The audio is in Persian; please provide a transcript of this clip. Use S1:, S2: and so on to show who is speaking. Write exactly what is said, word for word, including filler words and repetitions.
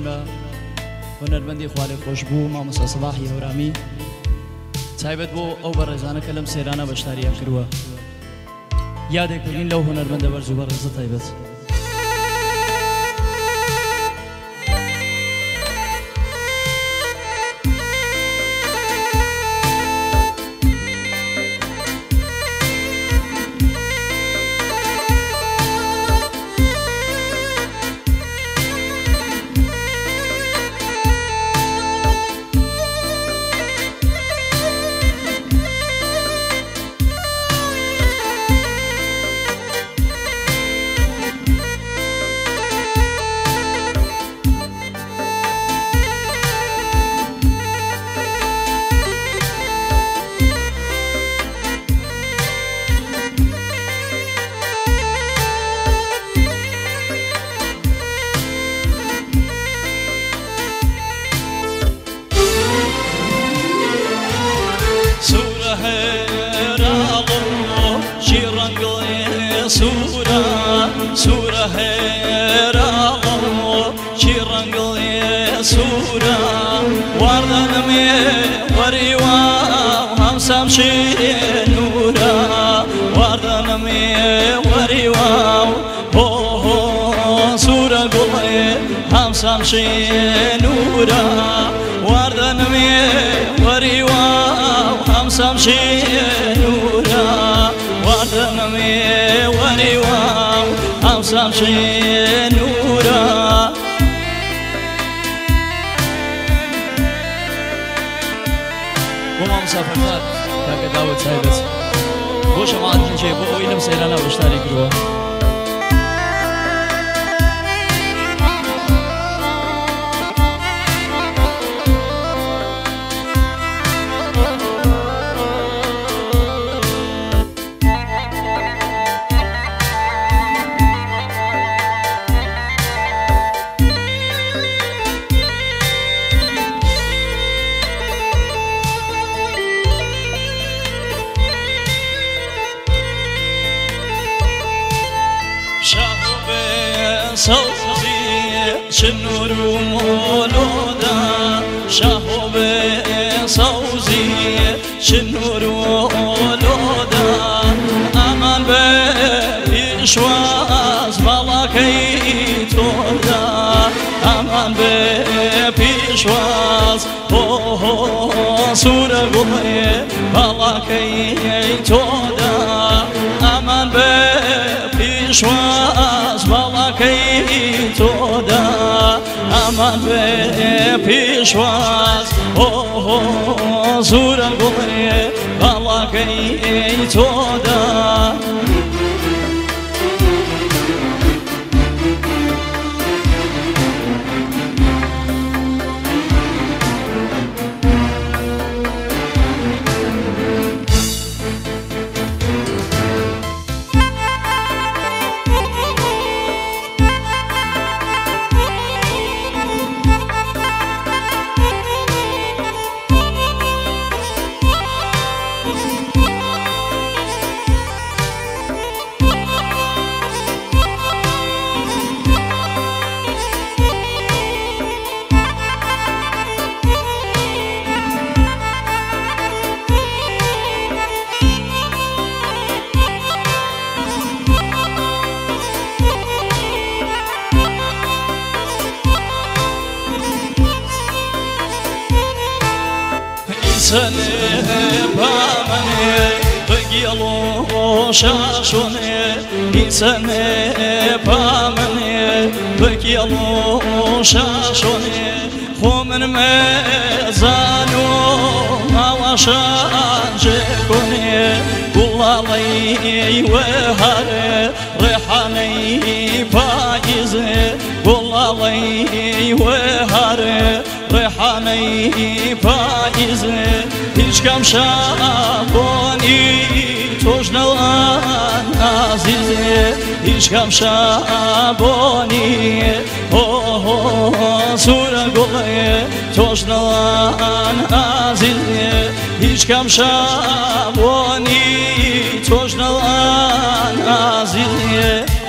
S1: دەکەین بە هونەرمەندی خوالێ خۆشبوو مامۆستا سەباحی هەورامی تایبەت بۆ ئەو بەڕێزانە کە لەم سێرانە بەشداریان کردووە یادێک بگین لەو هونەرمەندە بەرز و بەڕێزە تایبەت
S2: سورة هيرالو شيرانقلي سورة واردنمي وريوا وهمسام شينورا واردنمي وريوا هو هو سورة قلي همسام شينورا واردنمي وريوا وهمسام شينورا واردنمي وريوا همسام شينورا
S1: وما مسافرات كاكا داود تایبەت بۆ شەماعەتی جێ بۆ ئەوەی لەم سەیرانە بەشداری کردووە
S2: صوتي شنور مولودا شهوب صوتي شنور مولودا أمان بيشواز بلاكي تودا أمان بيشواز هو سورة قلي بلاكي تودا أمان بيشواز بلاكي تودا أمان بيشواز هو سورة قلي بلاكي تودا سنه بامنه بگیلو شاشونه سنه بامنه بگیلو شاشونه خومن مزانو مواشان جکنه قلالی وهره ريحاني پاییزه قلالی وهره ريحاني پاییزه هیچ کم شبانی توش نوان عزیزه هیچ کم شبانی اوه سوره گله توش نوان عزیزه هیچ کم شبانی توش نوان عزیزه